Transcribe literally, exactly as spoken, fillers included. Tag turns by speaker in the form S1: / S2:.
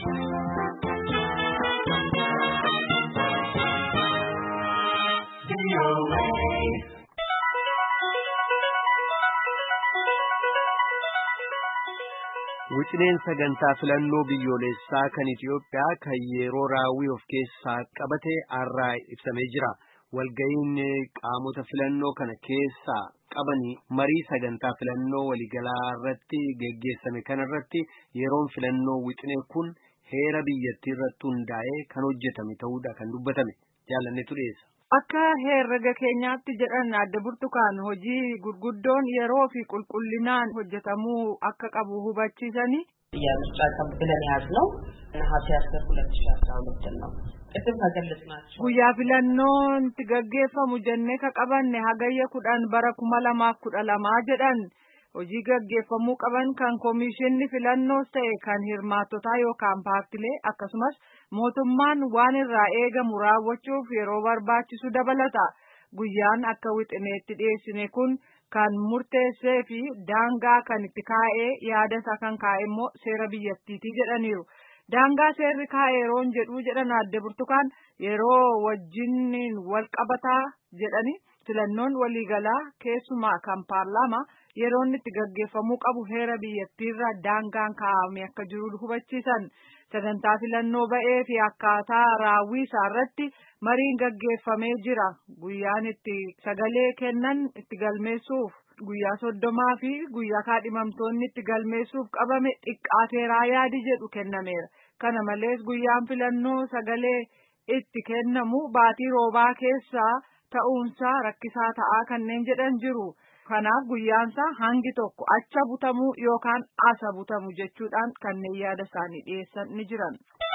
S1: Wixineen sagantaa filannoo biyyoolessaa kan Itiyoophiyaa kan yeroo raawwii of keessaa qabate har'aa ibsamee jira. Walga'iin qaamota filannoo kana keessaa qabanii marii sagantaa filannoo waliigalaa irratti geggeessame kanarratti yeroon filannoo wixinee kun heera biyyattii irratti hundaa'ee kan hojjetame ta'uudha kan dubbatame. Jaalanneetu dhiyeessa.
S2: Akka herrega keenyaatti jedhan adda burtukaan hojii gurguddoon yeroo fi qulqullinaan hojjetamuu akka qabu hubachiisanii
S3: የምርጫ ቀን ብለን ያዝነው ነሐሴ አስር ሁለት ሺህ አስራ ሁለት ነው። ቅድም ከገለጽናቸው
S2: guyyaa filannoon itti gaggeeffamu jennee ka qabanne hagayya kudhan bara kuma lamaaf kudha lamaa jedhan hojii gaggeeffamuu qaban kan komishinni filannoos ta'e kan hirmaattotaa yookaan paartilee akkasumas mootummaan waan irraa eegamu raawwachuuf yeroo barbaachisu dabalata. Guyyaan akka wixineetti dhiyeessine kun kan murteessee fi daangaa kan itti kaa'ee yaada isaa kan kaa'e immoo seera biyyattiiti jedhaniiru. Daangaa seerri kaa'e yeroon jedhu jedhan adda burtukaan yeroo wajjin wal qabataa jedhani filannoon waliigalaa keessumaa kan paarlaamaa yeroon itti gaggeeffamuu qabu heera biyyattiirra daangaan kaa'ame akka jiru hubachiisan. Sagantaa filannoo ba'ee fi akkaataa raawwii isaarratti mariin gaggeeffamee jira. Guyyaan itti sagalee kennan itti galmeessuuf guyyaa soddomaa fi guyyaa kaadhimamtoonni itti galmeessuuf qabame xiqqaateeraa yaadi jedhu kennameera. Kana malees guyyaan filannoo sagalee itti kennamu baatii roobaa keessaa ta'uunsaa rakkisaa ta'aa kanneen jedhan jiru. Kanaaf guyyaansaa hangi tokko acha butamuu yookaan asa butamu jechuudhaan kanneen yaada isaanii dhiyeessan ni jiran.